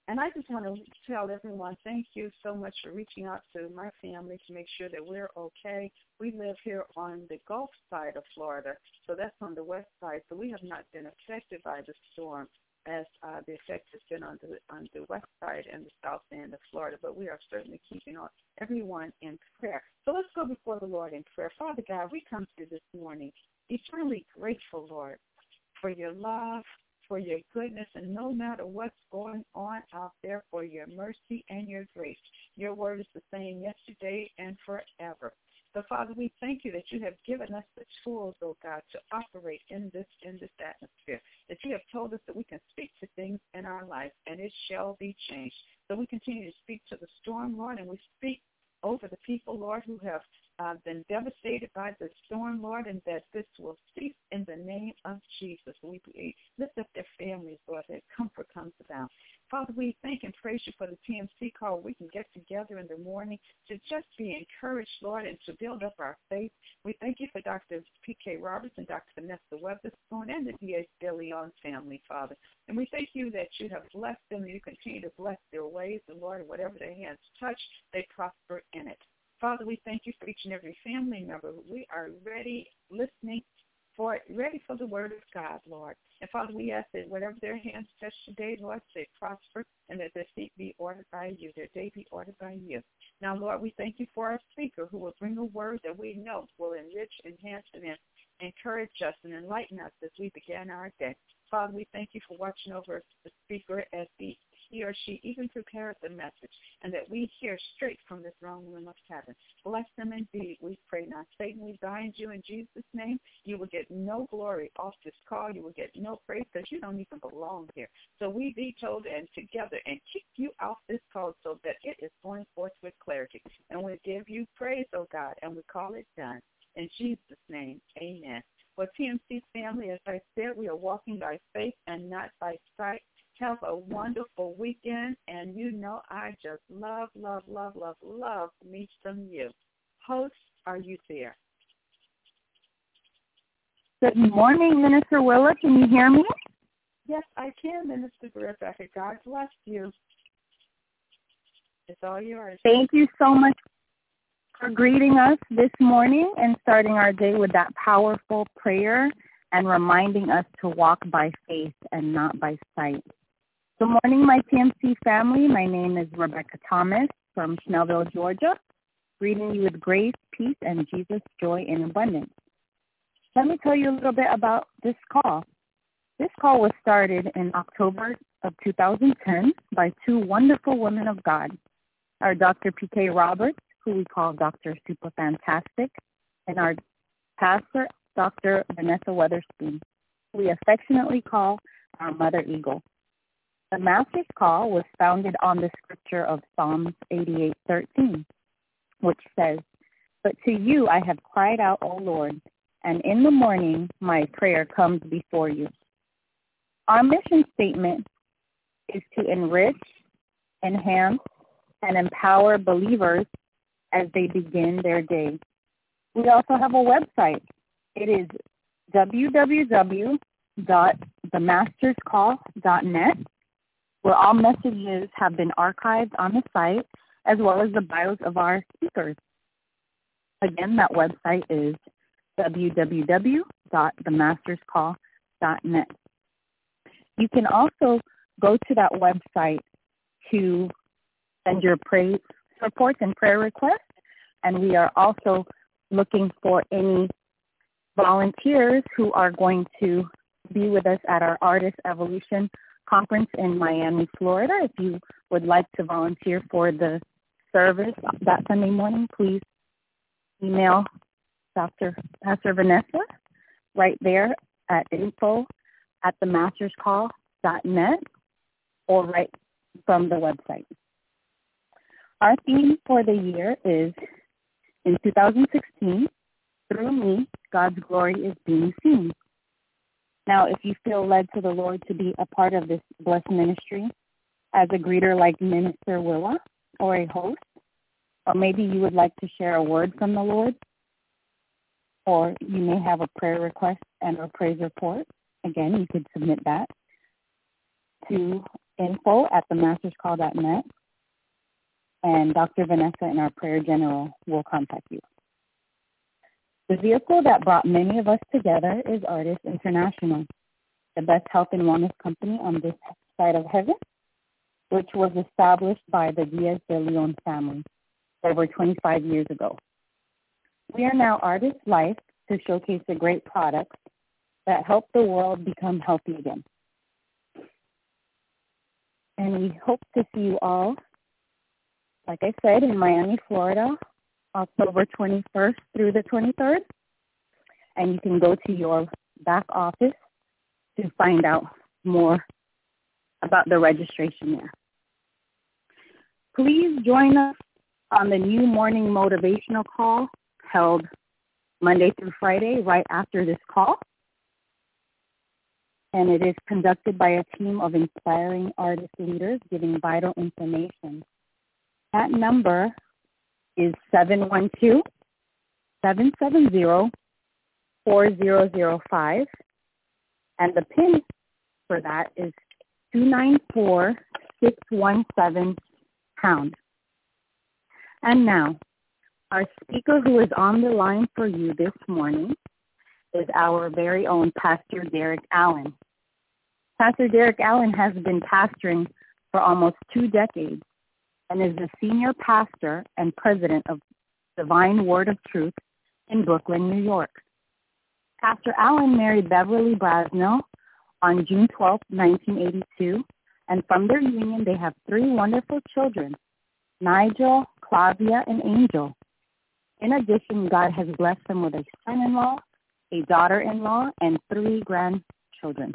And I just want to tell everyone, thank you so much for reaching out to my family to make sure that we're okay. We live here on the Gulf side of Florida, so that's on the west side. So we have not been affected by the storm as the effect has been on the west side and the south end of Florida. But we are certainly keeping everyone in prayer. So let's go before the Lord in prayer. Father God, we come to you this morning eternally grateful, Lord, for your love, for your goodness, and no matter what's going on out there, for your mercy and your grace. Your word is the same yesterday and forever. So, Father, we thank you that you have given us the tools, oh God, to operate in this atmosphere, that you have told us that we can speak to things in our life, and it shall be changed. So we continue to speak to the storm, Lord, and we speak over the people, Lord, who have been devastated by the storm, Lord, and that this will cease in the name of Jesus. We lift up their families, Lord, that comfort comes about. Father, we thank and praise you for the TMC call. We can get together in the morning to just be encouraged, Lord, and to build up our faith. We thank you for Dr. P.K. Roberts and Dr. Vanessa Webb this morning and the D.A. De Leon family, Father. And we thank you that you have blessed them and you continue to bless their ways, and Lord, whatever their hands touch, they prosper in it. Father, we thank you for each and every family member. We are ready, ready for the word of God, Lord. And Father, we ask that whatever their hands touch today, Lord, they prosper and that their feet be ordered by you, their day be ordered by you. Now, Lord, we thank you for our speaker who will bring a word that we know will enrich, enhance, and encourage us and enlighten us as we begin our day. Father, we thank you for watching over the speaker as he or she even prepares the message, and that we hear straight from the throne room of heaven. Bless them indeed, we pray. Now, Satan, we bind you in Jesus' name. You will get no glory off this call. You will get no praise because you don't even belong here. So we vetoed and together and kick you off this call so that it is going forth with clarity. And we give you praise, oh God, and we call it done. In Jesus' name, amen. Well, TMC family, as I said, we are walking by faith and not by sight. Have a wonderful weekend, and you know I just love me some you. Host, are you there? Good morning, Minister Willa. Can you hear me? Yes, I can, Minister Rebecca. God bless you. It's all yours. Thank you so much for greeting us this morning and starting our day with that powerful prayer and reminding us to walk by faith and not by sight. Good morning, my TMC family. My name is Rebecca Thomas from Snellville, Georgia, greeting you with grace, peace, and Jesus' joy in abundance. Let me tell you a little bit about this call. This call was started in October of 2010 by two wonderful women of God, our Dr. P.K. Roberts, who we call Dr. Super Fantastic, and our pastor, Dr. Vanessa Weatherspoon, who we affectionately call our Mother Eagle. The Master's Call was founded on the scripture of Psalms 88:13, which says, "But to you I have cried out, O Lord, and in the morning my prayer comes before you." Our mission statement is to enrich, enhance, and empower believers as they begin their day. We also have a website. It is www.themasterscall.net, where all messages have been archived on the site, as well as the bios of our speakers. Again, that website is www.themasterscall.net. You can also go to that website to send your praise reports and prayer requests, and we are also looking for any volunteers who are going to be with us at our Artist Evolution Conference in Miami, Florida. If you would like to volunteer for the service that Sunday morning, please email Pastor Vanessa right there at info@themasterscall.net or right from the website. Our theme for the year is, in 2016, through me, God's glory is being seen. Now, if you feel led to the Lord to be a part of this blessed ministry as a greeter like Minister Willa or a host, or maybe you would like to share a word from the Lord, or you may have a prayer request and a praise report, again, you could submit that to info@themasterscall.net, and Dr. Vanessa and our prayer general will contact you. The vehicle that brought many of us together is Artis International, the best health and wellness company on this side of heaven, which was established by the Diaz de Leon family over 25 years ago. We are now Artis Life to showcase the great products that help the world become healthy again. And we hope to see you all, like I said, in Miami, Florida, October 21st through the 23rd. And you can go to your back office to find out more about the registration there. Please join us on the new morning motivational call held Monday through Friday right after this call. And it is conducted by a team of inspiring artist leaders giving vital information. That number is 712-770-4005. And the PIN for that is 294617#. And now, our speaker who is on the line for you this morning is our very own Pastor Derek Allen. Pastor Derek Allen has been pastoring for almost 2 decades and is the senior pastor and president of Divine Word of Truth in Brooklyn, New York. Pastor Allen married Beverly Brasnell on June 12, 1982, and from their union they have 3 wonderful children, Nigel, Clavia, and Angel. In addition, God has blessed them with a son-in-law, a daughter-in-law, and 3 grandchildren.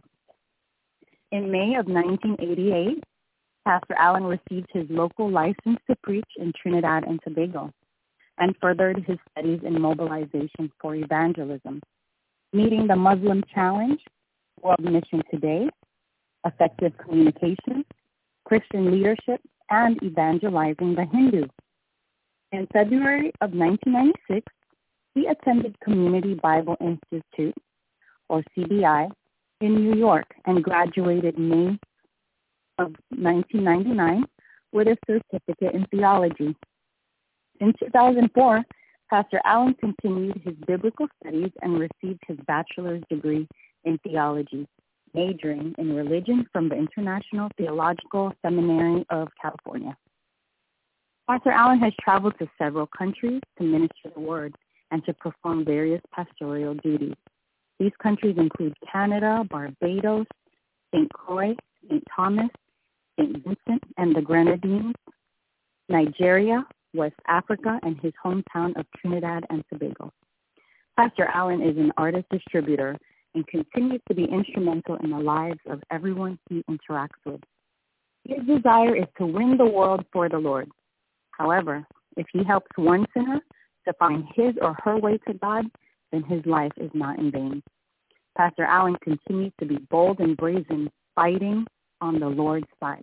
In May of 1988, Pastor Allen received his local license to preach in Trinidad and Tobago and furthered his studies in mobilization for evangelism, meeting the Muslim Challenge, World Mission Today, effective communication, Christian leadership, and evangelizing the Hindu. In February of 1996, he attended Community Bible Institute, or CBI, in New York and graduated May of 1999 with a certificate in theology. In 2004, Pastor Allen continued his biblical studies and received his bachelor's degree in theology, majoring in religion from the International Theological Seminary of California. Pastor Allen has traveled to several countries to minister the word and to perform various pastoral duties. These countries include Canada, Barbados, St. Croix, St. Thomas, St. Vincent and the Grenadines, Nigeria, West Africa, and his hometown of Trinidad and Tobago. Pastor Allen is an artist distributor and continues to be instrumental in the lives of everyone he interacts with. His desire is to win the world for the Lord. However, if he helps one sinner to find his or her way to God, then his life is not in vain. Pastor Allen continues to be bold and brazen, fighting on the Lord's side.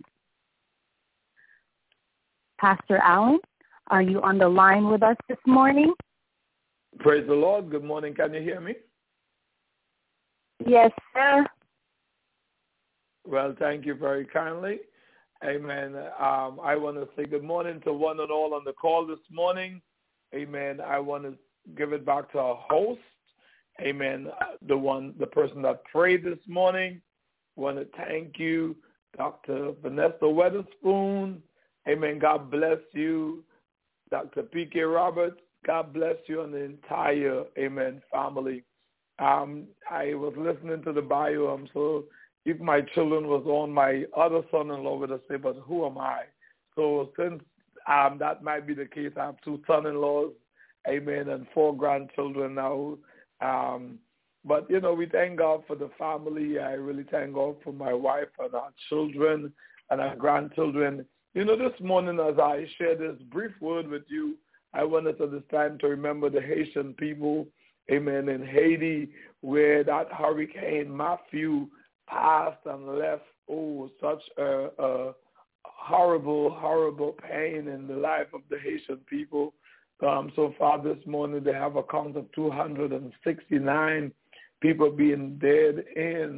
Pastor Allen, are you on the line with us this morning? Praise the Lord. Good morning. Can you hear me? Yes, sir. Well, thank you very kindly. Amen. I want to say good morning to one and all on the call this morning. Amen. I want to give it back to our host. Amen. The person that prayed this morning. I want to thank you, Dr. Vanessa Weatherspoon. Amen. God bless you. Dr. P.K. Roberts, God bless you and the entire, amen, family. I was listening to the bio. So if my children was on, my other son-in-law would have said, but who am I? So since that might be the case, I have 2 son-in-laws, amen, and 4 grandchildren now. But, we thank God for the family. I really thank God for my wife and our children and our grandchildren. This morning as I share this brief word with you, I wanted at this time to remember the Haitian people, amen, in Haiti, where that Hurricane Matthew passed and left, such a horrible, horrible pain in the life of the Haitian people. So far this morning, they have a count of 269 people being dead in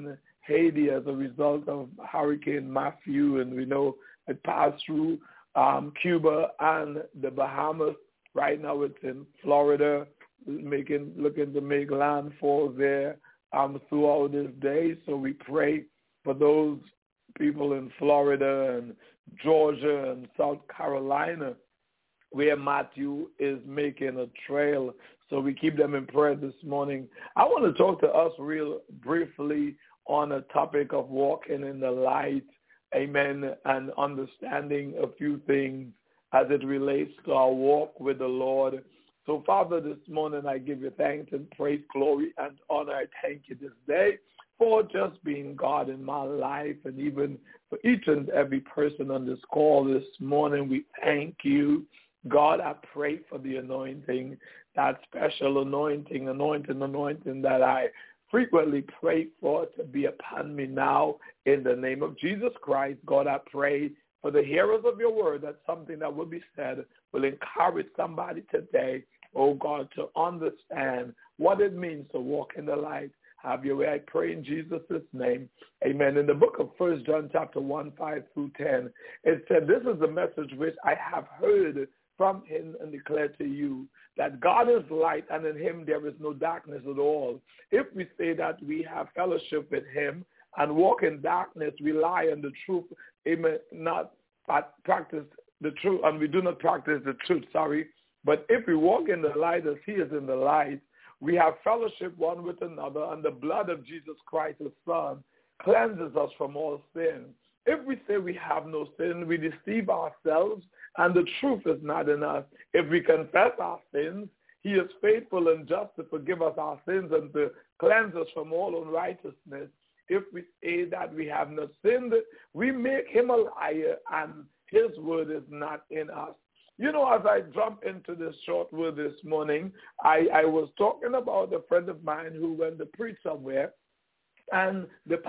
Haiti as a result of Hurricane Matthew, and we know it passed through Cuba and the Bahamas. Right now it's in Florida, looking to make landfall there throughout this day. So we pray for those people in Florida and Georgia and South Carolina where Matthew is making a trail. So we keep them in prayer this morning. I want to talk to us real briefly on a topic of walking in the light, amen, and understanding a few things as it relates to our walk with the Lord. So, Father, this morning I give you thanks and praise, glory, and honor. I thank you this day for just being God in my life, and even for each and every person on this call this morning. We thank you. God, I pray for the anointing, that special anointing that I frequently pray for to be upon me now in the name of Jesus Christ. God, I pray for the hearers of your word that something that will be said will encourage somebody today, oh God, to understand what it means to walk in the light. Have your way, I pray in Jesus' name. Amen. In the book of 1 John chapter 1, 5 through 10, it said, this is the message which I have heard from him and declare to you, that God is light, and in him there is no darkness at all. If we say that we have fellowship with him and walk in darkness, we lie on the truth, amen, not practice the truth, and we do not practice the truth, But if we walk in the light as he is in the light, we have fellowship one with another, and the blood of Jesus Christ, his Son, cleanses us from all sin. If we say we have no sin, we deceive ourselves, and the truth is not in us. If we confess our sins, he is faithful and just to forgive us our sins and to cleanse us from all unrighteousness. If we say that we have not sinned, we make him a liar, and his word is not in us. You know, as I jump into this short word this morning, I was talking about a friend of mine who went to preach somewhere, and the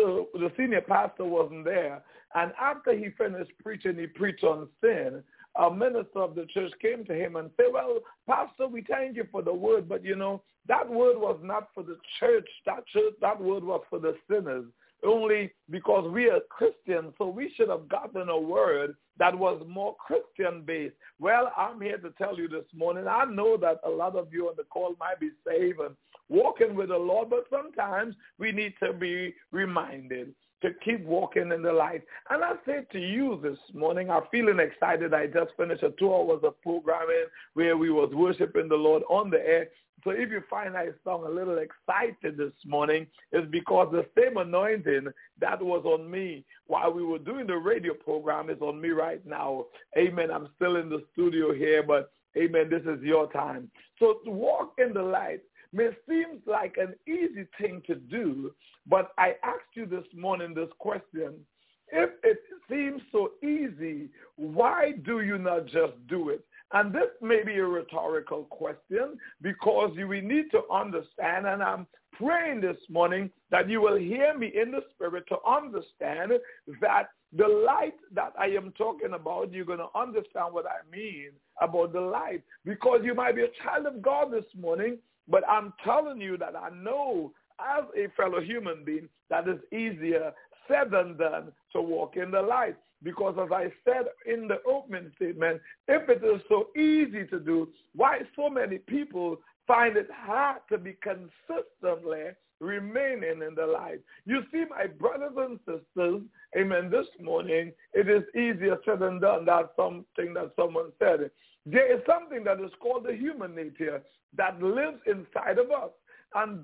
senior pastor wasn't there. And after he finished preaching, he preached on sin. A minister of the church came to him and said, well, Pastor, we thank you for the word, but you know, that word was not for the church. That word was for the sinners. Only because we are Christians, so we should have gotten a word that was more Christian-based. Well, I'm here to tell you this morning, I know that a lot of you on the call might be saved and walking with the Lord, but sometimes we need to be reminded to keep walking in the light. And I say to you this morning, I'm feeling excited. I just finished 2 hours of programming where we was worshiping the Lord on the air. So if you find I sound a little excited this morning, it's because the same anointing that was on me while we were doing the radio program is on me right now. Amen. I'm still in the studio here, but amen, this is your time. So to walk in the light may seem like an easy thing to do, but I asked you this morning this question. If it seems so easy, why do you not just do it? And this may be a rhetorical question because we need to understand, and I'm praying this morning that you will hear me in the spirit to understand that the light that I am talking about, you're going to understand what I mean about the light, because you might be a child of God this morning, but I'm telling you that I know as a fellow human being that it's easier said than done to walk in the light. Because as I said in the opening statement, if it is so easy to do, why so many people find it hard to be consistently remaining in the light? You see, my brothers and sisters, amen, this morning, it is easier said than done. That's something that someone said. There is something that is called the human nature that lives inside of us. And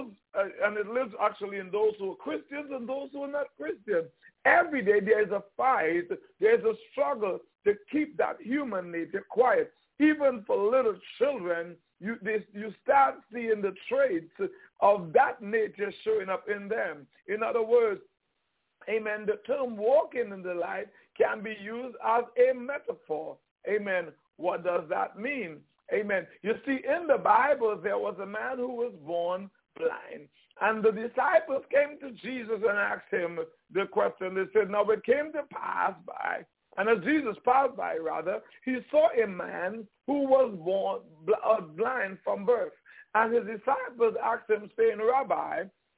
it lives actually in those who are Christians and those who are not Christians. Every day there is a fight, there is a struggle to keep that human nature quiet. Even for little children, you start seeing the traits of that nature showing up in them. In other words, amen, the term walking in the light can be used as a metaphor. Amen. What does that mean? Amen. You see, in the Bible, there was a man who was born blind. And the disciples came to Jesus and asked him the question. They said, now it came to pass by, and as Jesus passed by, he saw a man who was born blind from birth. And his disciples asked him, saying, Rabbi,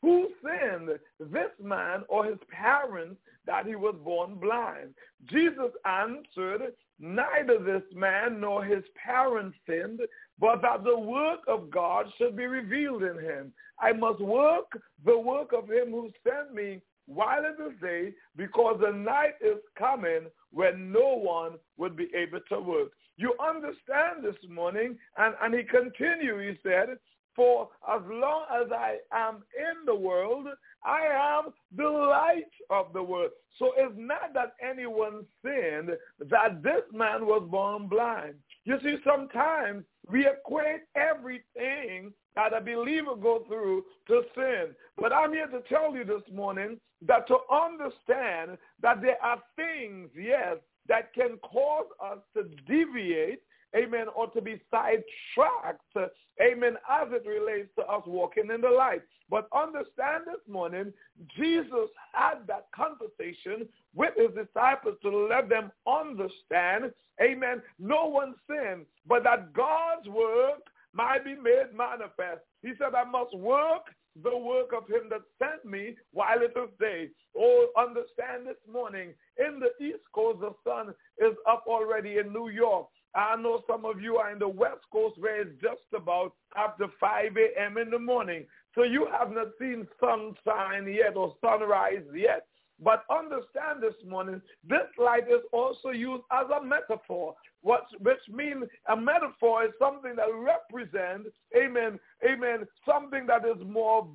who sinned, this man or his parents, that he was born blind? Jesus answered, neither this man nor his parents sinned, but that the work of God should be revealed in him. I must work the work of him who sent me while it is day, because the night is coming when no one would be able to work. You understand this morning? And he continued, he said, for as long as I am in the world, I am the light of the world. So it's not that anyone sinned, that this man was born blind. You see, sometimes we equate everything that a believer goes through to sin. But I'm here to tell you this morning that to understand that there are things, yes, that can cause us to deviate, amen, or to be sidetracked, amen, as it relates to us walking in the light. But understand this morning, Jesus had that conversation with his disciples to let them understand, amen, no one sinned, but that God's work might be made manifest. He said, I must work the work of him that sent me while it is day. Oh, understand this morning, in the East Coast, the sun is up already in New York. I know some of you are in the West Coast where it's just about after 5 a.m. in the morning. So you have not seen sunshine yet or sunrise yet. But understand this morning, this light is also used as a metaphor, which means a metaphor is something that represents, amen, something that is more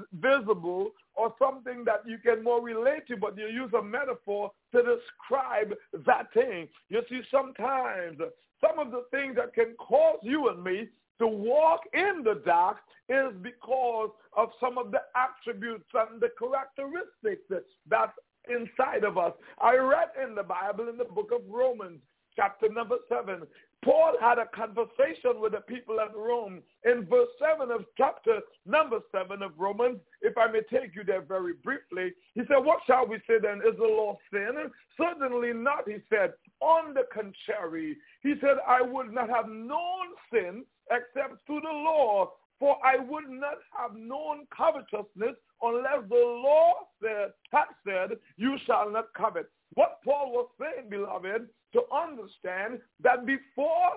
visible or something that you can more relate to, but you use a metaphor to describe that thing. You see, sometimes some of the things that can cause you and me to walk in the dark is because of some of the attributes and the characteristics that's inside of us. I read in the Bible, in the book of Romans, chapter number 7, Paul had a conversation with the people at Rome. In verse 7 of chapter number 7 of Romans, if I may take you there very briefly, he said, what shall we say then? Is the law sin? Certainly not, he said. On the contrary, he said, I would not have known sin except through the law, for I would not have known covetousness unless the law had said, you shall not covet. What Paul was saying, beloved, to understand that before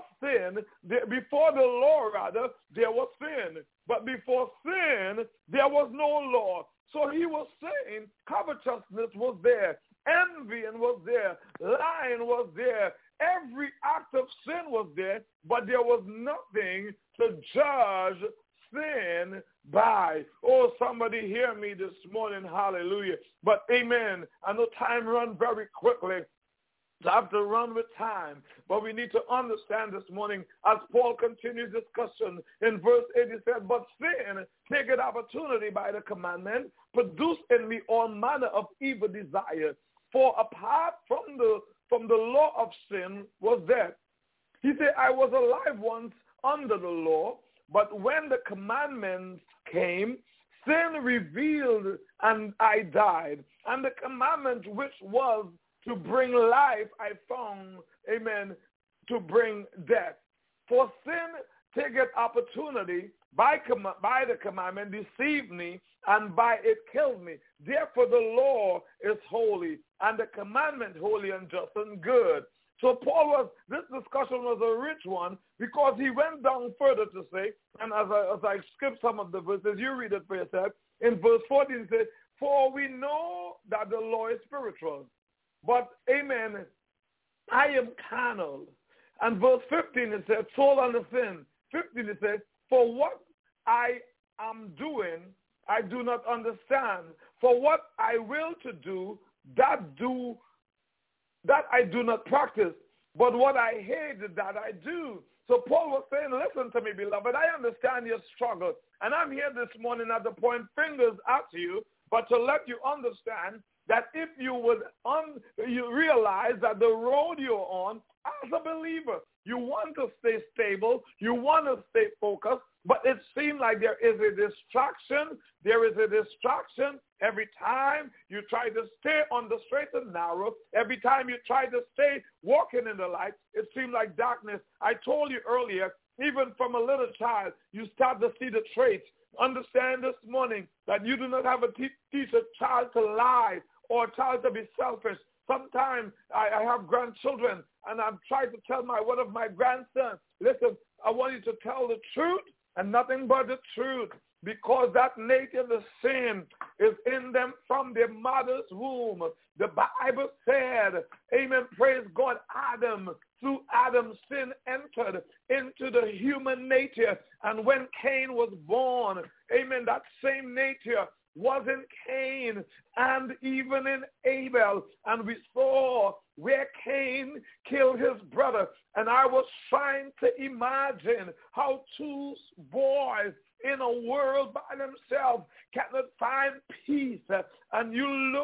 before the law, there was sin. But before sin, there was no law. So he was saying covetousness was there. Envying was there. Lying was there. Every act of sin was there, but there was nothing to judge sin by. Oh, somebody hear me this morning. Hallelujah. But amen. I know time runs very quickly. I have to run with time. But we need to understand this morning, as Paul continues discussion in verse 8, he said, but sin, taking opportunity by the commandment, produce in me all manner of evil desire. For apart from the law of sin was death. He said, I was alive once under the law, but when the commandments came, sin revealed and I died. And the commandment which was to bring life, I found, amen, to bring death. For sin taketh opportunity by the commandment, deceived me, and by it killed me. Therefore the law is holy, and the commandment holy and just and good. So this discussion was a rich one, because he went down further to say, and as I skip some of the verses, you read it for yourself. In verse 14 it says, for we know that the law is spiritual, but, amen, I am carnal. And verse 15 it says, soul under sin. 15 it says, for what I am doing, I do not understand. For what I will to do, that I do not practice. But what I hate, that I do. So Paul was saying, listen to me, beloved. I understand your struggle. And I'm here this morning not to point fingers at you, but to let you understand that if you would you realize that the road you're on as a believer, you want to stay stable, you want to stay focused, but it seems like there is a distraction. There is a distraction every time you try to stay on the straight and narrow. Every time you try to stay walking in the light, it seems like darkness. I told you earlier, even from a little child, you start to see the traits. Understand this morning that you do not have to teach a child to lie or a child to be selfish. Sometimes I have grandchildren, and I'm trying to tell one of my grandsons, listen, I want you to tell the truth and nothing but the truth, because that nature, the sin, is in them from their mother's womb. The Bible said, amen, praise God, through Adam, sin entered into the human nature. And when Cain was born, amen, that same nature was in Cain and even in Abel. And we saw where Cain killed his brother. And I was trying to imagine how two boys in a world by themselves cannot find peace. And you look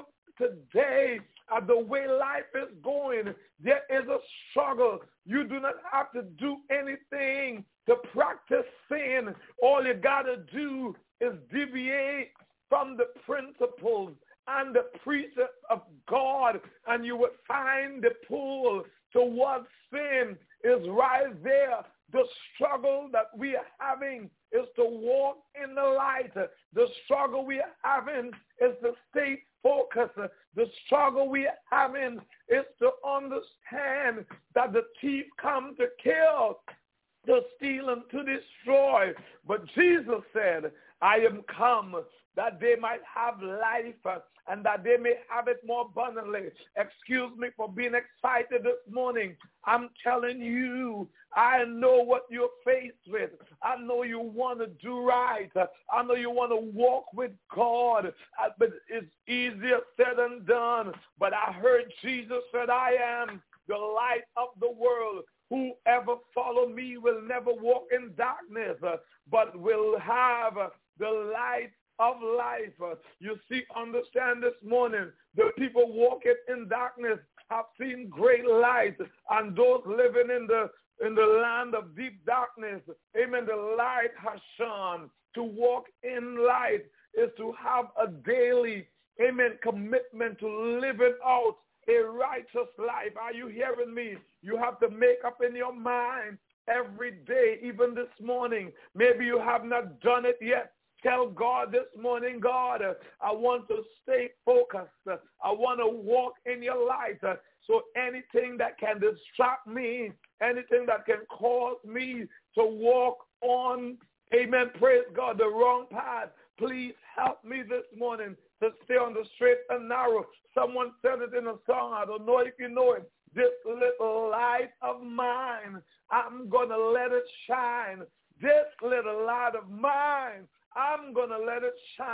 today at the way life is going, there is a struggle. You do not have to do anything to practice sin. All you got to do is deviate from the principles and the precepts of God, and you would find the pull towards sin is right there. The struggle that we are having is to walk in the light. The struggle we are having is to stay focused. The struggle we are having is to understand that the thief comes to kill, to steal, and to destroy. But Jesus said, I am come that they might have life and that they may have it more abundantly. Excuse me for being excited this morning. I'm telling you, I know what you're faced with. I know you want to do right. I know you want to walk with God. But it's easier said than done. But I heard Jesus said, I am the light of the world. Whoever follow me will never walk in darkness, but will have the light of life. You see, understand this morning, the people walking in darkness have seen great light, and those living in the land of deep darkness, amen, the light has shone. To walk in light is to have a daily, amen, commitment to living out a righteous life. Are you hearing me? You have to make up in your mind every day, even this morning. Maybe you have not done it yet. Tell God this morning, God, I want to stay focused. I want to walk in your light. So anything that can distract me, anything that can cause me to walk on, amen, praise God, the wrong path, please help me this morning to stay on the straight and narrow. Someone said it in a song. I don't know if you know it. This little light of mine, I'm going to let it shine. This little light of mine, I'm going to let it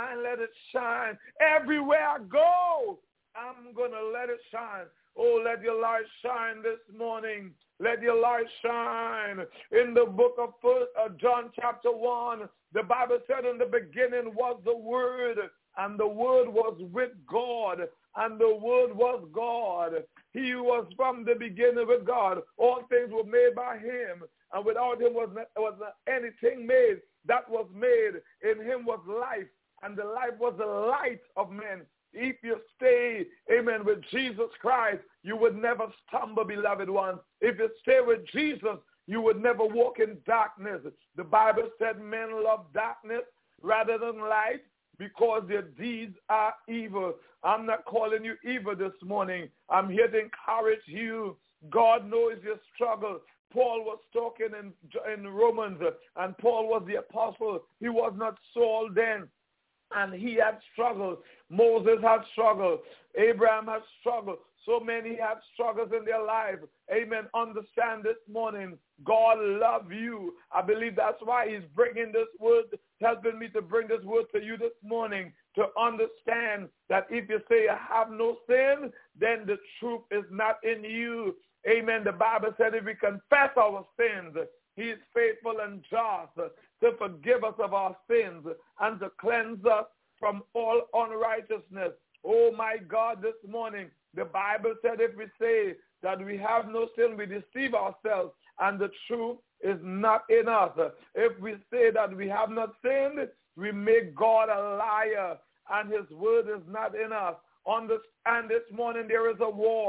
shine. Everywhere I go, I'm going to let it shine. Oh, let your light shine this morning. Let your light shine. In the book of John chapter 1, the Bible said in the beginning was the Word, and the Word was with God, and the Word was God. He was from the beginning with God. All things were made by him, and without him was not anything made that was made. In him was life, and the life was the light of men. If you stay, amen, with Jesus Christ, you would never stumble, beloved ones. If you stay with Jesus, you would never walk in darkness. The Bible said men love darkness rather than light because their deeds are evil. I'm not calling you evil this morning. I'm here to encourage you. God knows your struggle. Paul was talking in Romans, and Paul was the apostle. He was not Saul then, and he had struggled. Moses had struggled. Abraham had struggled. So many have struggles in their life. Amen. Understand this morning, God loves you. I believe that's why he's bringing this word, helping me to bring this word to you this morning, to understand that if you say you have no sin, then the truth is not in you. Amen. The Bible said if we confess our sins, he is faithful and just to forgive us of our sins and to cleanse us from all unrighteousness. Oh, my God, this morning, the Bible said if we say that we have no sin, we deceive ourselves, and the truth is not in us. If we say that we have not sinned, we make God a liar, and his word is not in us. Understand this morning there is a war.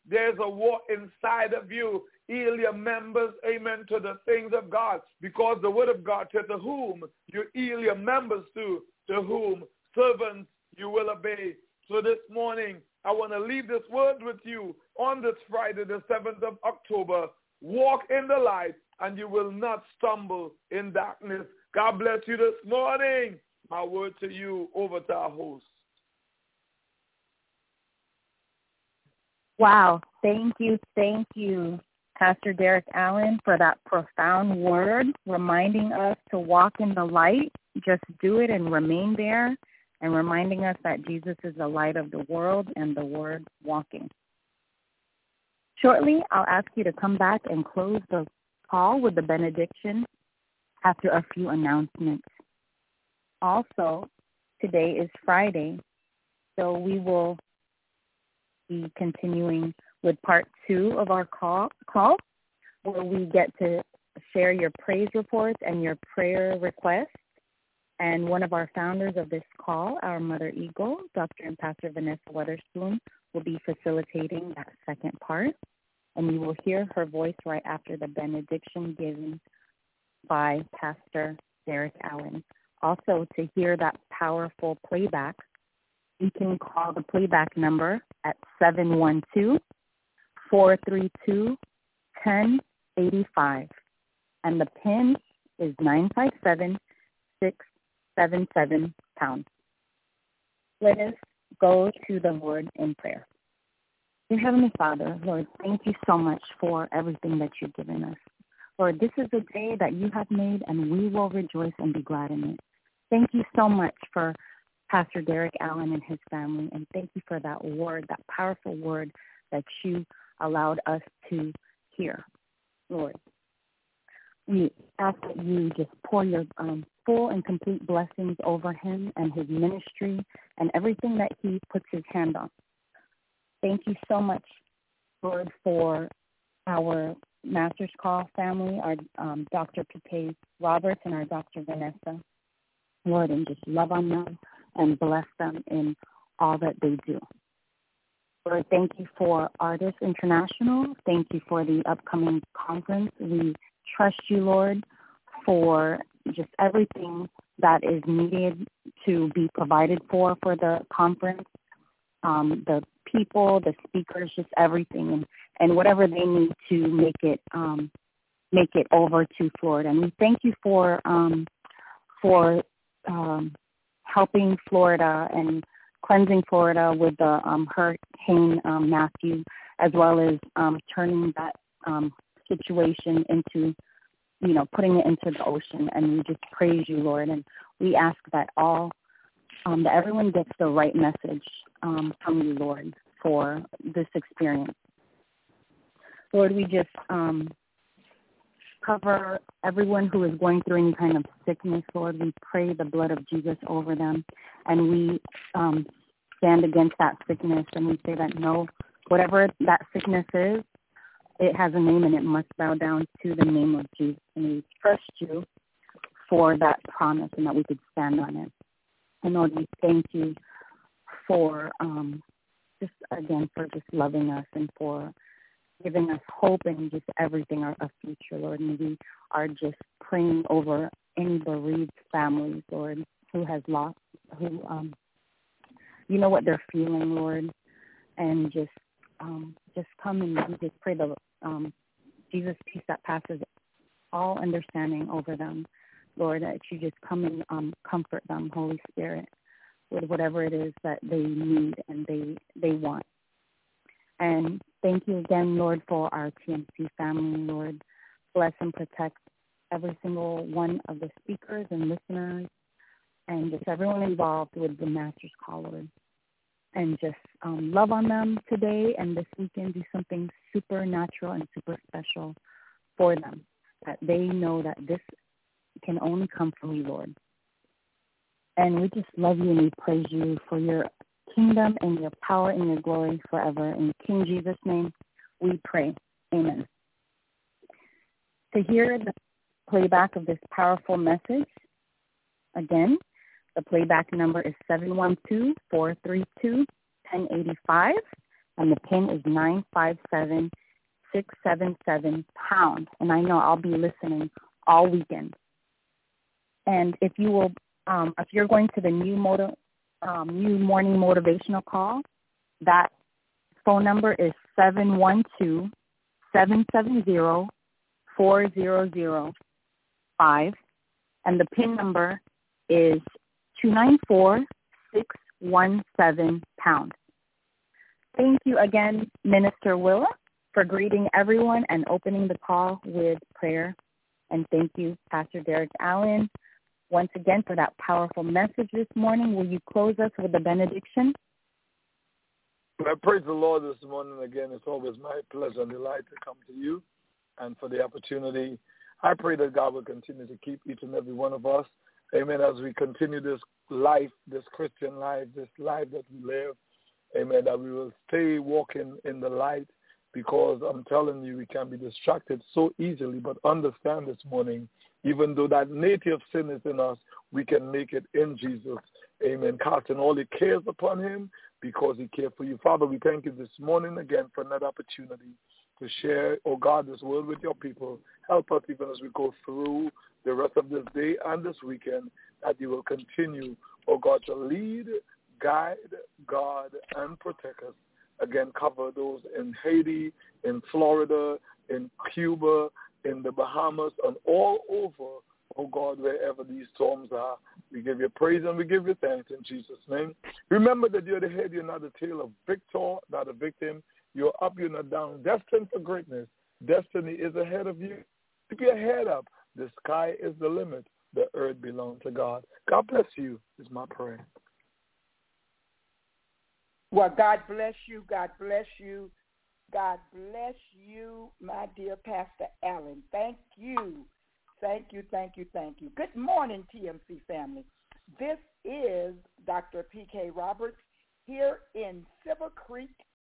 there's a war inside of you. Heal your members, amen, to the things of God, because the word of God said, to whom you heal your members to whom servants you will obey. So this morning, I want to leave this word with you on this Friday, the 7th of October. Walk in the light, and you will not stumble in darkness. God bless you this morning. My word to you, over to our host. Wow. Thank you, Pastor Derek Allen, for that profound word, reminding us to walk in the light, just do it and remain there, and reminding us that Jesus is the light of the world and the word walking. Shortly, I'll ask you to come back and close the call with the benediction after a few announcements. Also, today is Friday, so we will be continuing with part 2 of our call, where we get to share your praise reports and your prayer requests. And one of our founders of this call, our Mother Eagle, Dr. and Pastor Vanessa Weatherspoon, will be facilitating that second part. And you will hear her voice right after the benediction given by Pastor Derek Allen. Also, to hear that powerful playback, you can call the playback number at 712-432-1085. And the PIN is 957677#. Let us go to the Lord in prayer. Dear Heavenly Father, Lord, thank you so much for everything that you've given us. Lord, this is a day that you have made, and we will rejoice and be glad in it. Thank you so much for Pastor Derek Allen and his family, and thank you for that word, that powerful word that you allowed us to hear. Lord, we ask that you just pour your full and complete blessings over him and his ministry and everything that he puts his hand on. Thank you so much, Lord, for our Master's Call family, our Dr. P.K. Roberts and our Dr. Vanessa. Lord, and just love on them and bless them in all that they do. Lord, thank you for Artists International. Thank you for the upcoming conference. We trust you, Lord, for just everything that is needed to be provided for the conference, the people, the speakers, just everything, and whatever they need to make it over to Florida. And we thank you for helping Florida and cleansing Florida with the Hurricane Matthew, as well as turning that situation into, putting it into the ocean. And we just praise you, Lord, and we ask that that everyone gets the right message from you, Lord, for this experience. Lord, we just cover everyone who is going through any kind of sickness, Lord. We pray the blood of Jesus over them, and we stand against that sickness, and we say that no, whatever that sickness is, it has a name, and it must bow down to the name of Jesus. And we trust you for that promise and that we could stand on it. And Lord, we thank you for just loving us and for giving us hope and just everything, our future, Lord. And we are just praying over any bereaved families, Lord, who has lost, who, you know what they're feeling, Lord. And just come and we just pray the Jesus' peace that passes all understanding over them, Lord, that you just come and comfort them, Holy Spirit, with whatever it is that they need and they want. And thank you again, Lord, for our TMC family, Lord. Bless and protect every single one of the speakers and listeners and just everyone involved with the Master's Call, Lord. And just love on them today and this weekend. Do something supernatural and super special for them, that they know that this can only come from you, Lord. And we just love you and we praise you for your kingdom and your power and your glory forever. In King Jesus' name, we pray. Amen. To hear the playback of this powerful message, again, the playback number is 712-432-1085, and the PIN is 957677#. And I know I'll be listening all weekend. And if you will, if you're going to the new morning motivational call, that phone number is 712-770-4005, and the PIN number is 294617#. Thank you again, Minister Willa, for greeting everyone and opening the call with prayer. And thank you, Pastor Derek Allen, once again for that powerful message this morning. Will you close us with a benediction? I praise the Lord this morning again. It's always my pleasure and delight to come to you and for the opportunity. I pray that God will continue to keep each and every one of us. Amen. As we continue this life, this Christian life, this life that we live. Amen. That we will stay walking in the light, because I'm telling you, we can be distracted so easily. But understand this morning, even though that native sin is in us, we can make it in Jesus. Amen. Casting all the cares upon him because he cared for you. Father, we thank you this morning again for another opportunity to share, oh God, this word with your people. Help us even as we go through the rest of this day and this weekend, that you will continue, oh God, to lead, guide, guard, and protect us. Again, cover those in Haiti, in Florida, in Cuba, in the Bahamas, and all over, oh God, wherever these storms are. We give you praise and we give you thanks in Jesus' name. Remember that you're the head, you're not the tail, of victor, not a victim. You're up, you're not down. Destined for greatness. Destiny is ahead of you. Keep your head up. The sky is the limit. The earth belongs to God. God bless you is my prayer. Well, God bless you. God bless you. God bless you, my dear Pastor Allen. Thank you. Thank you, thank you, thank you. Good morning, TMC family. This is Dr. P.K. Roberts here in Silver Creek.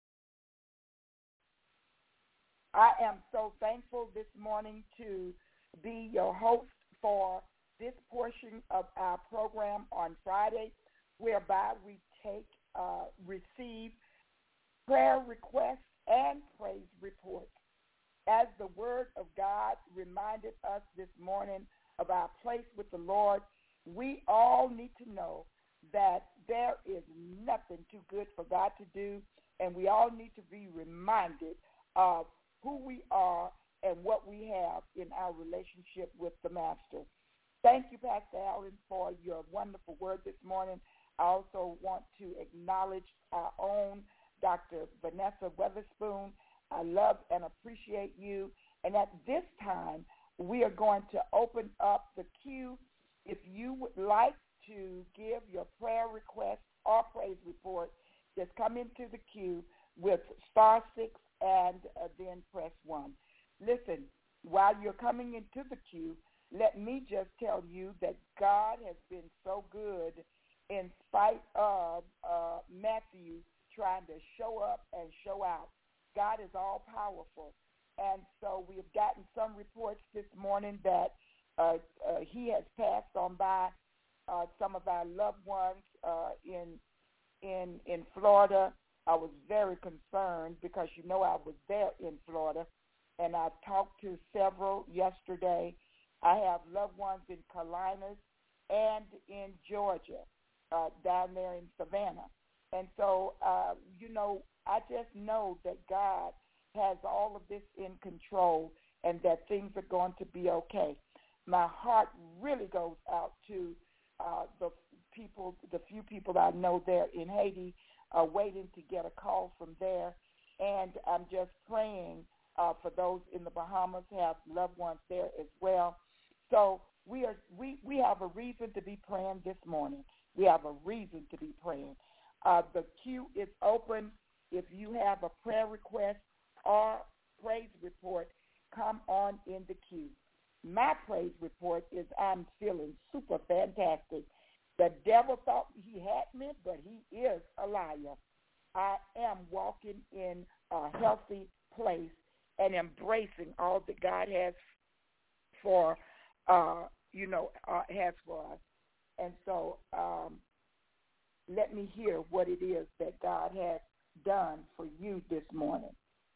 I am so thankful this morning to be your host for this portion of our program on Friday, whereby we receive prayer requests and praise reports. As the Word of God reminded us this morning of our place with the Lord, we all need to know that there is nothing too good for God to do, and we all need to be reminded of who we are and what we have in our relationship with the Master. Thank you, Pastor Allen, for your wonderful word this morning. I also want to acknowledge our own Dr. Vanessa Weatherspoon. I love and appreciate you. And at this time, we are going to open up the queue. If you would like to give your prayer request or praise report, just come into the queue with *6 and then press 1. Listen, while you're coming into the queue, let me just tell you that God has been so good in spite of Matthew trying to show up and show out. God is all powerful. And so we have gotten some reports this morning that he has passed on by some of our loved ones in Florida. I was very concerned because, you know, I was there in Florida, and I talked to several yesterday. I have loved ones in Carolinas and in Georgia, down there in Savannah. And so, you know, I just know that God has all of this in control and that things are going to be okay. My heart really goes out to the few people I know there in Haiti, waiting to get a call from there. And I'm just praying for those in the Bahamas who have loved ones there as well. So we have a reason to be praying this morning. We have a reason to be praying. The queue is open. If you have a prayer request or praise report, come on in the queue. My praise report is I'm feeling super fantastic. The devil thought he had me, but he is a liar. I am walking in a healthy place and embracing all that God has for, has for us. And so let me hear what it is that God has done for you this morning.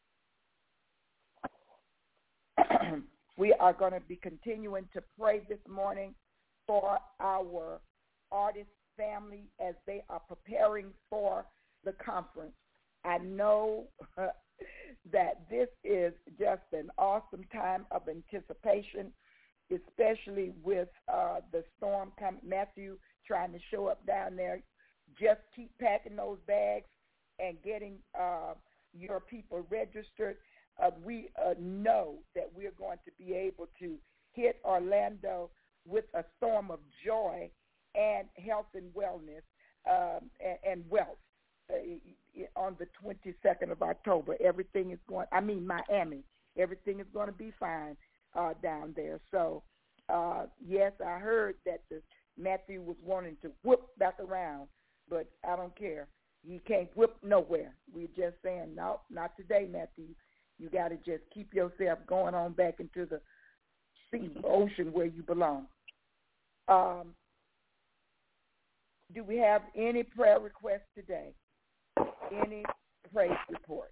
We are going to be continuing to pray this morning for our artist family as they are preparing for the conference. I know that this is just an awesome time of anticipation, especially with the storm coming. Matthew trying to show up down there. Just keep packing those bags and getting your people registered. We know that we're going to be able to hit Orlando with a storm of joy and health and wellness and wealth on the 22nd of October. Everything is going, Miami, everything is going to be fine down there. So, yes, I heard that Matthew was wanting to whip back around, but I don't care. He can't whip nowhere. We're just saying, no, not today, Matthew. You got to just keep yourself going on back into the sea, ocean where you belong. Do we have any prayer requests today? Any praise reports?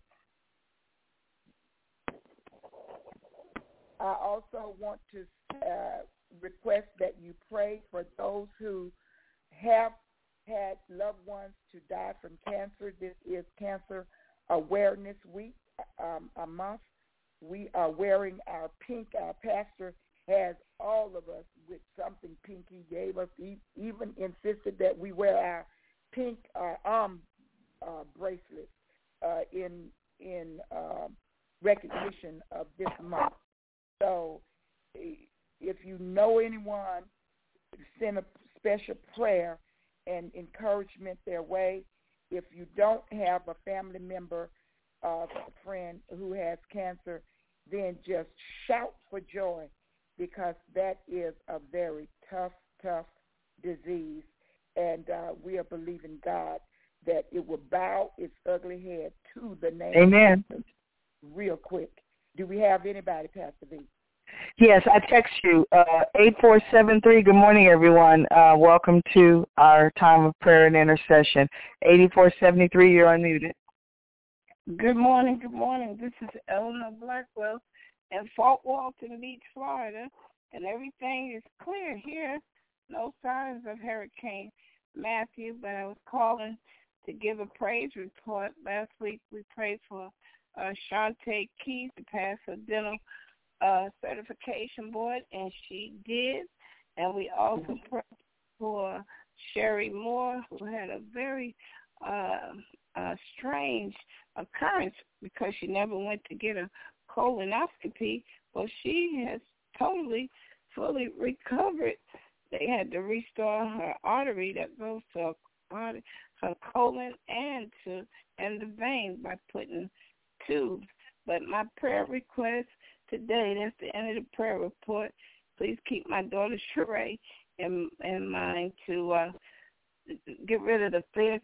I also want to request that you pray for those who have had loved ones to die from cancer. This is Cancer Awareness Week. A month. We are wearing our pink. Our pastor has all of us with something pink. He gave us, even insisted that we wear our pink arm bracelets in recognition of this month. So if you know anyone, send a special prayer and encouragement their way. If you don't have a family member, a friend who has cancer, then just shout for joy, because that is a very tough disease, and we are believing God that it will bow its ugly head to the name Amen. of Jesus real quick. Do we have anybody, Pastor V? Yes, I text you, 8473. Good morning, everyone. Welcome to our time of prayer and intercession. 8473, you're unmuted. Good morning. This is Eleanor Blackwell in Fort Walton Beach, Florida, and everything is clear here. No signs of Hurricane Matthew, but I was calling to give a praise report. Last week we prayed for Shantae Keys to pass her dental certification board, and she did. And we also prayed for Sherry Moore, who had a very strange occurrence because she never went to get a colonoscopy. Well, she has fully recovered. They had to restore her artery that goes to her colon and the vein by putting tubes. But my prayer request today, that's the end of the prayer report. Please keep my daughter Sheree in mind to get rid of the fear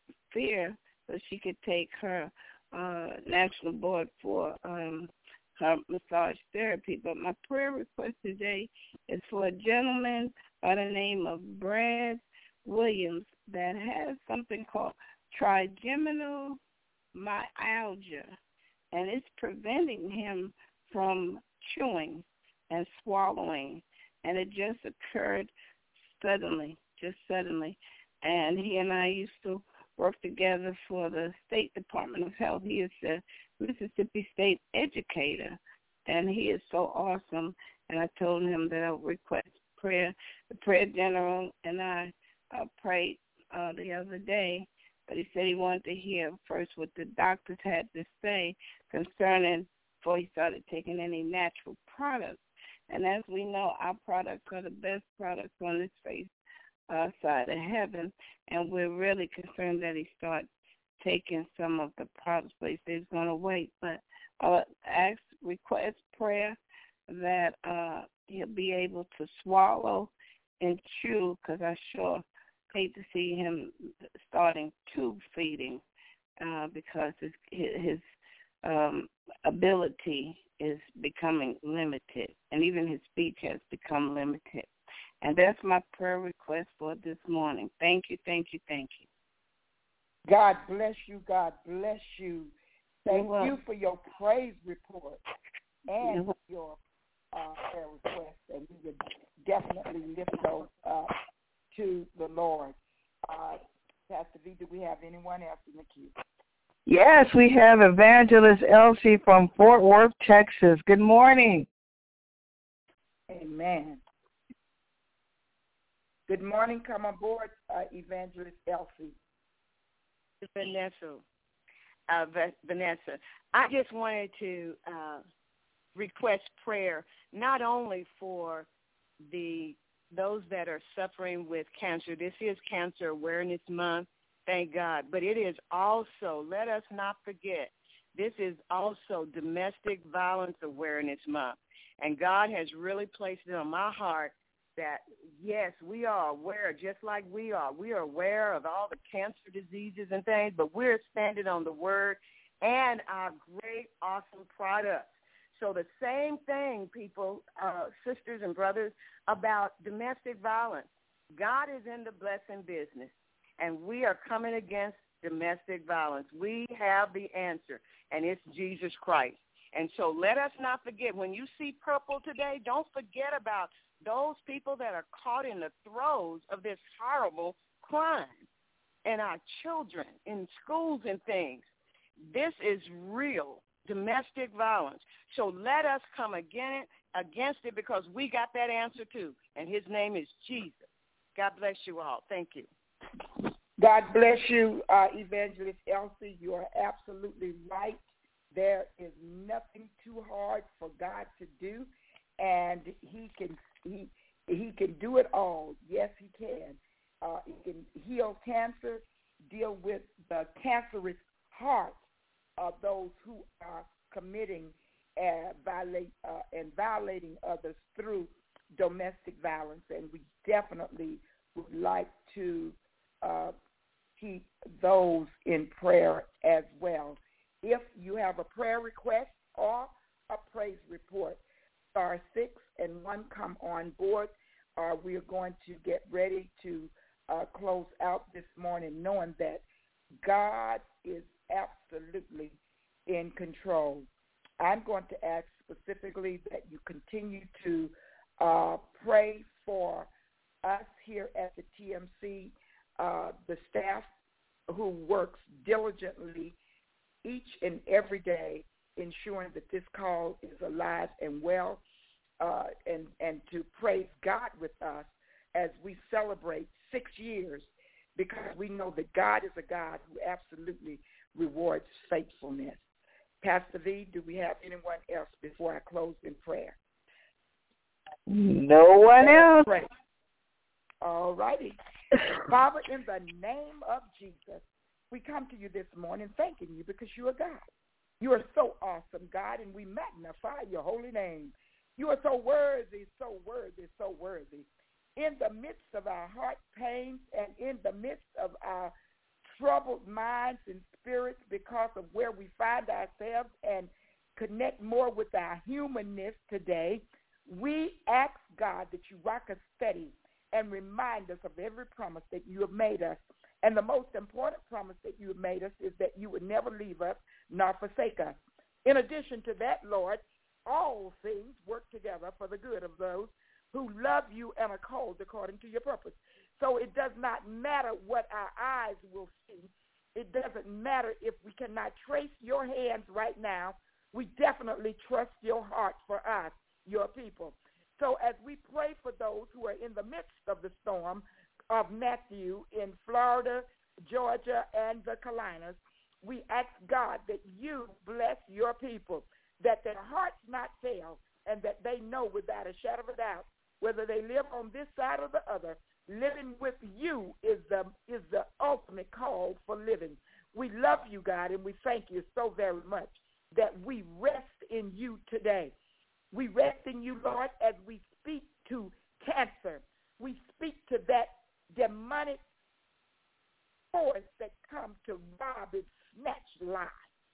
so she could take her national board for her massage therapy. But my prayer request today is for a gentleman by the name of Brad Williams that has something called trigeminal myalgia, and it's preventing him from chewing and swallowing, and it just occurred suddenly. And he and I used to work together for the State Department of Health. He is the Mississippi State educator, and he is so awesome. And I told him that I would request prayer. The prayer general and I prayed the other day, but he said he wanted to hear first what the doctors had to say concerning before he started taking any natural products. And as we know, our products are the best products on this face side of heaven, and we're really concerned that he start taking some of the products, but he said he's going to wait. But request prayer that he'll be able to swallow and chew, because I sure hate to see him starting tube feeding because his ability is becoming limited, and even his speech has become limited. And that's my prayer request for this morning. Thank you. God bless you. God bless you. Thank you for your praise report and your prayer request, and we would definitely lift those up to the Lord. Pastor V, do we have anyone else in the queue? Yes, we have Evangelist Elsie from Fort Worth, Texas. Good morning. Amen. Good morning. Come aboard, Evangelist Elsie. Vanessa, I just wanted to request prayer not only for those that are suffering with cancer. This is Cancer Awareness Month, thank God. But it is also, let us not forget, this is also Domestic Violence Awareness Month. And God has really placed it on my heart that, yes, we are aware, just like we are. We are aware of all the cancer diseases and things, but we're standing on the word and our great, awesome products. So the same thing, people, sisters and brothers, about domestic violence. God is in the blessing business, and we are coming against domestic violence. We have the answer, and it's Jesus Christ. And so let us not forget, when you see purple today, don't forget about those people that are caught in the throes of this horrible crime, and our children in schools and things. This is real domestic violence. So let us come against it because we got that answer too, and his name is Jesus. God bless you all. Thank you. God bless you, Evangelist Elsie. You are absolutely right. There is nothing too hard for God to do, and he can do it all. Yes, he can. He can heal cancer, deal with the cancerous heart of those who are committing and violating others through domestic violence, and we definitely would like to keep those in prayer as well. If you have a prayer request or a praise report, *6 and 1 come on board. We are going to get ready to close out this morning knowing that God is absolutely in control. I'm going to ask specifically that you continue to pray for us here at the TMC, the staff who works diligently each and every day ensuring that this call is alive and well, and to praise God with us as we celebrate 6 years, because we know that God is a God who absolutely rewards faithfulness. Pastor V, do we have anyone else before I close in prayer? No one else. Pray. All righty. Father, in the name of Jesus, we come to you this morning thanking you because you are God. You are so awesome, God, and we magnify your holy name. You are so worthy, so worthy, so worthy. In the midst of our heart pains and in the midst of our troubled minds and spirits because of where we find ourselves and connect more with our humanness today, we ask, God, that you rock us steady and remind us of every promise that you have made us. And the most important promise that you have made us is that you would never leave us nor forsake us. In addition to that, Lord, all things work together for the good of those who love you and are called according to your purpose. So it does not matter what our eyes will see. It doesn't matter if we cannot trace your hands right now. We definitely trust your heart for us, your people. So as we pray for those who are in the midst of the storm of Matthew in Florida, Georgia, and the Carolinas, we ask, God, that you bless your people, that their hearts not fail, and that they know without a shadow of a doubt, whether they live on this side or the other, living with you is the ultimate call for living. We love you, God, and we thank you so very much that we rest in you today. We rest in you, Lord, as we speak to cancer. We speak to that demonic force that comes to rob and snatch lives.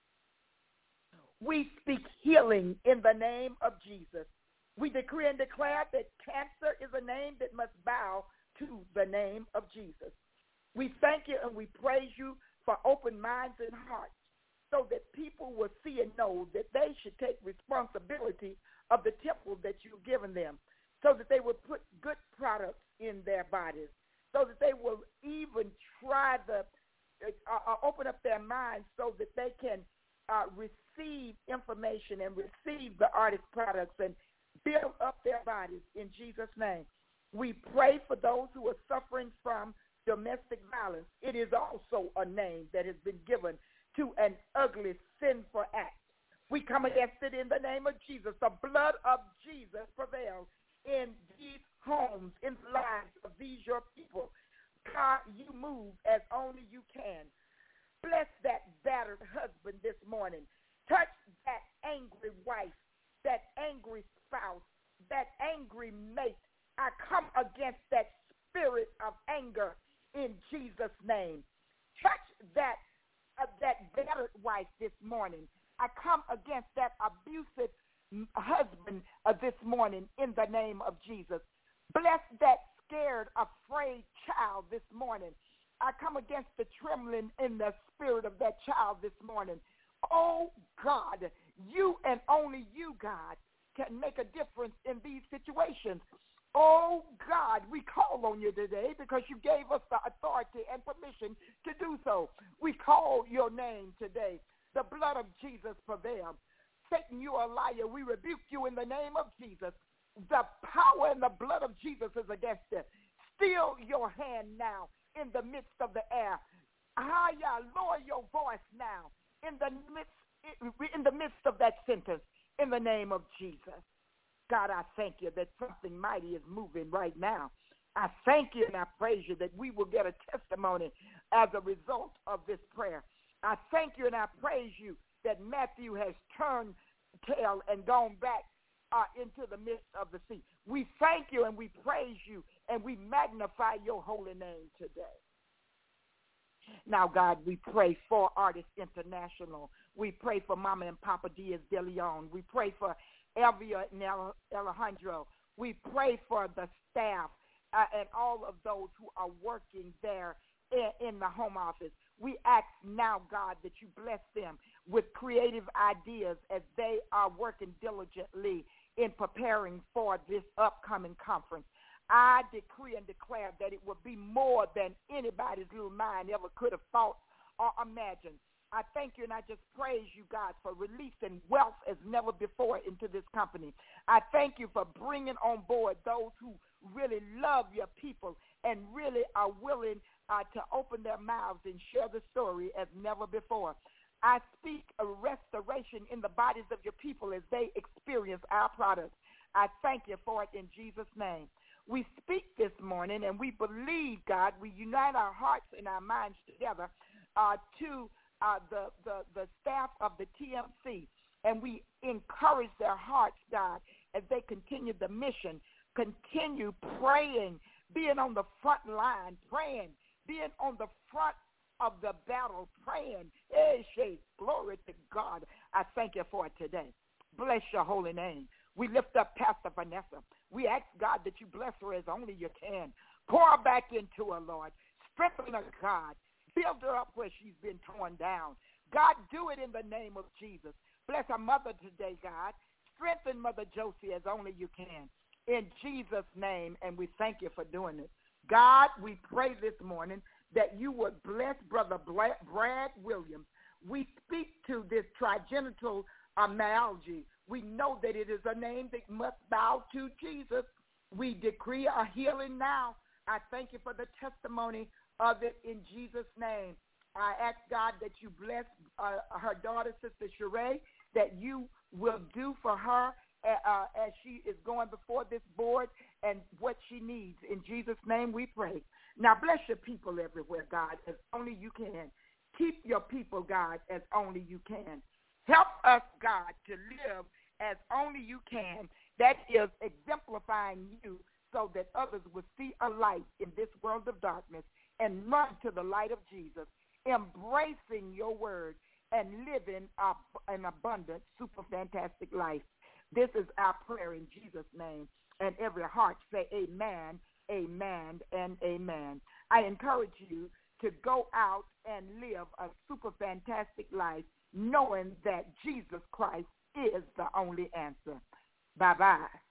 We speak healing in the name of Jesus. We decree and declare that cancer is a name that must bow to the name of Jesus. We thank you and we praise you for open minds and hearts so that people will see and know that they should take responsibility of the temple that you've given them, so that they will put good products in their bodies, so that they will even try to open up their minds so that they can receive information and receive the artist products and build up their bodies in Jesus' name. We pray for those who are suffering from domestic violence. It is also a name that has been given to an ugly, sinful act. We come against it in the name of Jesus. The blood of Jesus prevails in these homes, in the lives of these your people. God, you move as only you can. Bless that battered husband this morning. Touch that angry wife, that angry spouse, that angry mate. I come against that spirit of anger in Jesus' name. Touch that battered wife this morning. I come against that abusive husband this morning in the name of Jesus. Bless that scared, afraid child this morning. I come against the trembling in the spirit of that child this morning. Oh, God, you and only you, God, can make a difference in these situations. Oh, God, we call on you today because you gave us the authority and permission to do so. We call your name today. The blood of Jesus prevails. Satan, you are a liar. We rebuke you in the name of Jesus. The power and the blood of Jesus is against it. Still your hand now in the midst of the air. Lower your voice now in the midst of that sentence in the name of Jesus. God, I thank you that something mighty is moving right now. I thank you and I praise you that we will get a testimony as a result of this prayer. I thank you and I praise you that Matthew has turned tail and gone back into the midst of the sea. We thank you and we praise you and we magnify your holy name today. Now, God, we pray for Artists International. We pray for Mama and Papa Diaz de Leon. We pray for Elvia and Alejandro. We pray for the staff and all of those who are working there in the home office. We ask now, God, that you bless them with creative ideas as they are working diligently in preparing for this upcoming conference. I decree and declare that it will be more than anybody's little mind ever could have thought or imagined. I thank you and I just praise you, God, for releasing wealth as never before into this company. I thank you for bringing on board those who really love your people and really are willing to open their mouths and share the story as never before. I speak a restoration in the bodies of your people as they experience our products. I thank you for it in Jesus' name. We speak this morning and we believe, God, we unite our hearts and our minds together to the staff of the TMC, and we encourage their hearts, God, as they continue the mission, continue praying, being on the front line, praying, being on the front of the battle, praying. Hey, glory to God. I thank you for it today. Bless your holy name. We lift up Pastor Vanessa. We ask, God, that you bless her as only you can. Pour back into her, Lord. Strengthen her, God. Build her up where she's been torn down. God, do it in the name of Jesus. Bless our mother today, God. Strengthen Mother Josie as only you can. In Jesus' name, and we thank you for doing it. God, we pray this morning that you would bless Brother Brad Williams. We speak to this trigenital myalgia. We know that it is a name that must bow to Jesus. We decree a healing now. I thank you for the testimony of it in Jesus' name. I ask, God, that you bless her daughter, Sister Sheree, that you will do for her as she is going before this board and what she needs. In Jesus' name we pray. Now bless your people everywhere, God, as only you can. Keep your people, God, as only you can. Help us, God, to live as only you can. That is exemplifying you so that others will see a light in this world of darkness and run to the light of Jesus, embracing your word and living an abundant, super fantastic life. This is our prayer in Jesus' name. And every heart say amen, amen, and amen. I encourage you to go out and live a super fantastic life, knowing that Jesus Christ is the only answer. Bye-bye.